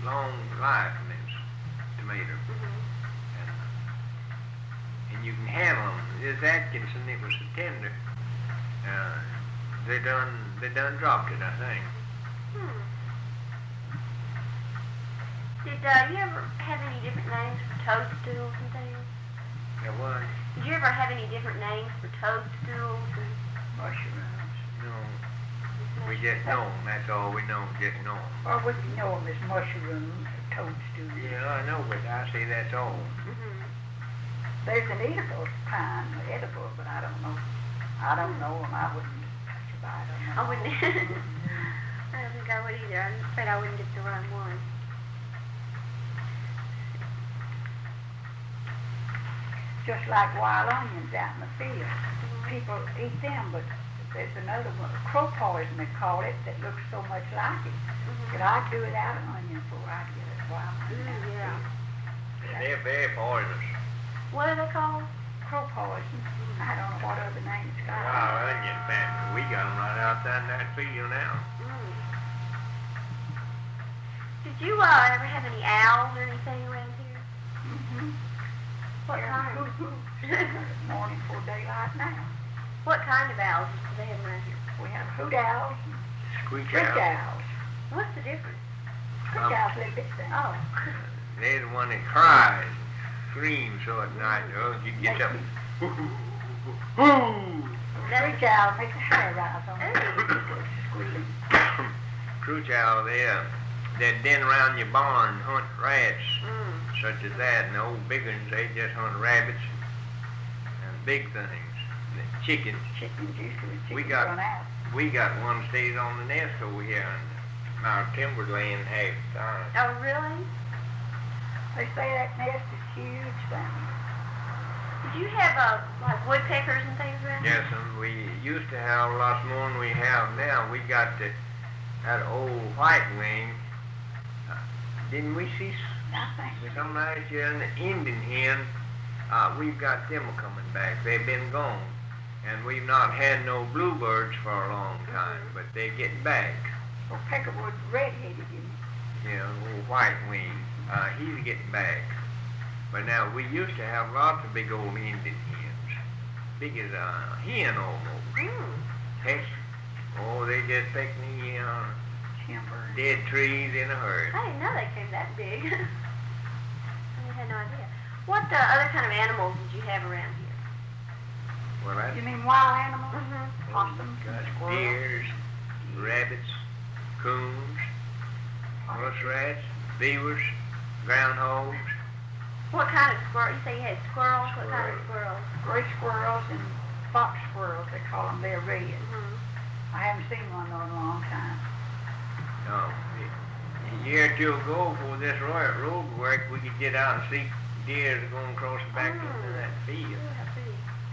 long life in this tomato. And you can handle them. This Atkinson, it was so tender. They done dropped it, I think. Did you ever have any different names for toadstools and things? Yeah, what? Did you ever have any different names for toadstools and Mushrooms. No. We just know them. That's all we know. Just know them. Well, we know them as mushrooms or toadstools. Yeah, I know, but I say that's all. There's an edible kind, edible, but I don't know. I don't know them. I wouldn't touch a bite of them. I wouldn't. I don't think I would either. I'm afraid I wouldn't get the right one. Just like wild onions out in the field. People eat them, but there's another one, crow poison they call it, that looks so much like it. But I'd do it out of onion before I'd get it wild onion. Yeah. And they're very poisonous. What are they called? Crow poison. I don't know what other name it's got. Wild onion family. We got them right outside in that field now. Did you ever have any owls or anything around here? What kind? Morning before daylight now. What kind of owls do they have around here? We have hoot owls and Squeak screech out. owls. What's the difference? Screech owls live this thing. Oh. They're the one that cries and screams so at night. Oh, you get up. Screech owl makes the hair rise on it. Squealing. Screech owl, they den around your barn and hunt rats, such as that. And the old big ones, they just hunt rabbits and big things. The chickens. Chickens usually We run out. got one stays on the nest over here in our timberland half the time. Oh, really? They say that nest is huge thing. Did you have like woodpeckers and things around here? Yes, and we used to have lots more than we have now. We got that old white wing. Didn't we see some last year in the Indian hen? We've got them coming back. They've been gone. And we've not had no bluebirds for a long time, but they're getting back. Well, peckerwood red-headed, Yeah, old white wing. He's getting back. But now, we used to have lots of big old Indian hens. Big as a hen almost. Heck, they just pick me dead trees in a hurry. I didn't know they came that big. I had no idea. What other kind of animals did you have around here? Well, that's You mean wild animals? Possums, got squirrels. deers, rabbits, coons, muskrats, beavers, groundhogs. What kind of squirrel? You say you had squirrels? What kind of squirrels? Gray squirrels and fox squirrels, they call them. They're red. I haven't seen one though in a long time. No, a year or two ago, before this road work, we could get out and see deer going across the back into that field. I see.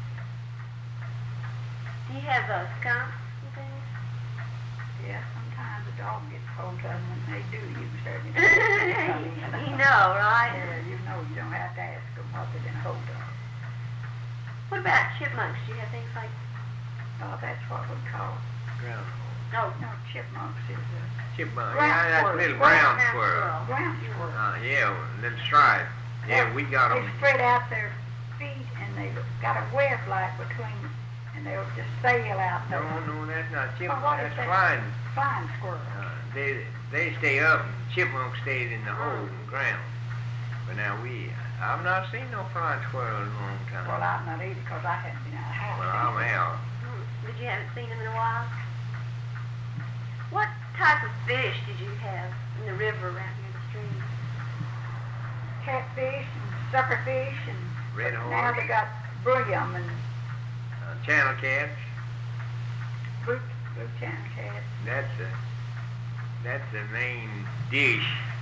Do you have skunks and things? Yeah, sometimes a dog gets hold of them and they do use their You know, right? Yeah, you know you don't have to ask them what they've been hold of. What about chipmunks? Do you have things like... Oh, that's what we call Groundhog. Oh, no, chipmunks is Chipmunk. Ground Yeah, that's a squirrel. little ground squirrel. ground squirrel. Yeah, little stripe. Yeah, we got They them. spread out their feet and they've got a web like between, and they'll just sail out there. No, that's not chipmunk. what is That's that? flying. Flying squirrel. They stay up. And chipmunk stays in the hole in the ground. But now I've not seen no flying squirrel in a long time. Well, I'm not either because I haven't been out of the house. Well, I'm out. But you haven't seen them in a while? What type of fish did you have in the river around here, the stream? Catfish and suckerfish and Red now horse. they got brillium and Channel cats. blue channel cats. That's the main dish